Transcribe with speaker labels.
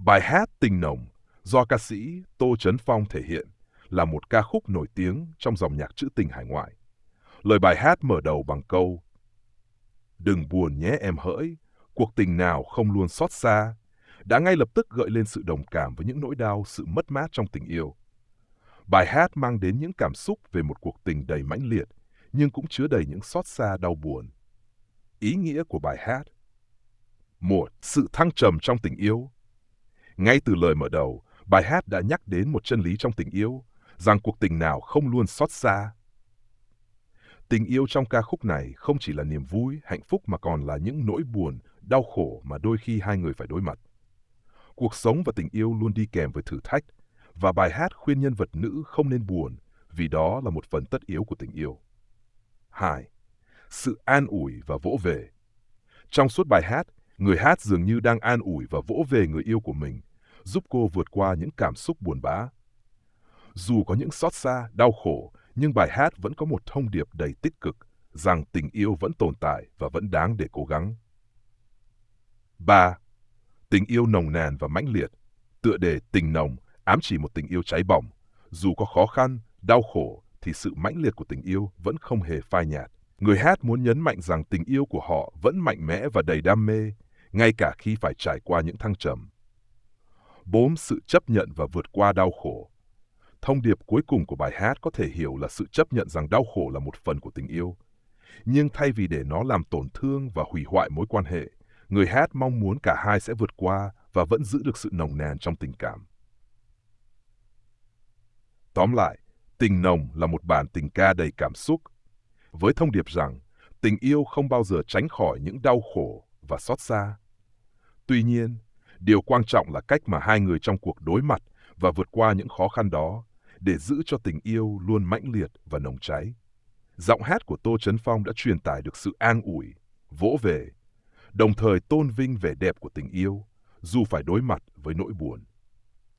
Speaker 1: Bài hát Tình Nồng do ca sĩ Tô Trấn Phong thể hiện là một ca khúc nổi tiếng trong dòng nhạc trữ tình hải ngoại. Lời bài hát mở đầu bằng câu "Đừng buồn nhé em hỡi, cuộc tình nào không luôn xót xa", đã ngay lập tức gợi lên sự đồng cảm với những nỗi đau, sự mất mát trong tình yêu. Bài hát mang đến những cảm xúc về một cuộc tình đầy mãnh liệt, nhưng cũng chứa đầy những xót xa đau buồn. Ý nghĩa của bài hát: 1. Sự thăng trầm trong tình yêu. Ngay từ lời mở đầu, bài hát đã nhắc đến một chân lý trong tình yêu, rằng cuộc tình nào không luôn xót xa. Tình yêu trong ca khúc này không chỉ là niềm vui, hạnh phúc mà còn là những nỗi buồn, đau khổ mà đôi khi hai người phải đối mặt. Cuộc sống và tình yêu luôn đi kèm với thử thách, và bài hát khuyên nhân vật nữ không nên buồn, vì đó là một phần tất yếu của tình yêu. 2. Sự an ủi và vỗ về. Trong suốt bài hát, người hát dường như đang an ủi và vỗ về người yêu của mình, giúp cô vượt qua những cảm xúc buồn bã. Dù có những xót xa, đau khổ, nhưng bài hát vẫn có một thông điệp đầy tích cực, rằng tình yêu vẫn tồn tại và vẫn đáng để cố gắng. 3. Tình yêu nồng nàn và mãnh liệt. Tựa đề Tình Nồng ám chỉ một tình yêu cháy bỏng. Dù có khó khăn, đau khổ, thì sự mãnh liệt của tình yêu vẫn không hề phai nhạt. Người hát muốn nhấn mạnh rằng tình yêu của họ vẫn mạnh mẽ và đầy đam mê, ngay cả khi phải trải qua những thăng trầm. 4. Sự chấp nhận và vượt qua đau khổ. Thông điệp cuối cùng của bài hát có thể hiểu là sự chấp nhận rằng đau khổ là một phần của tình yêu. Nhưng thay vì để nó làm tổn thương và hủy hoại mối quan hệ, người hát mong muốn cả hai sẽ vượt qua và vẫn giữ được sự nồng nàn trong tình cảm. Tóm lại, Tình Nồng là một bản tình ca đầy cảm xúc, với thông điệp rằng tình yêu không bao giờ tránh khỏi những đau khổ và xót xa. Tuy nhiên, điều quan trọng là cách mà hai người trong cuộc đối mặt và vượt qua những khó khăn đó để giữ cho tình yêu luôn mãnh liệt và nồng cháy. Giọng hát của Tô Trấn Phong đã truyền tải được sự an ủi, vỗ về, đồng thời tôn vinh vẻ đẹp của tình yêu, dù phải đối mặt với nỗi buồn.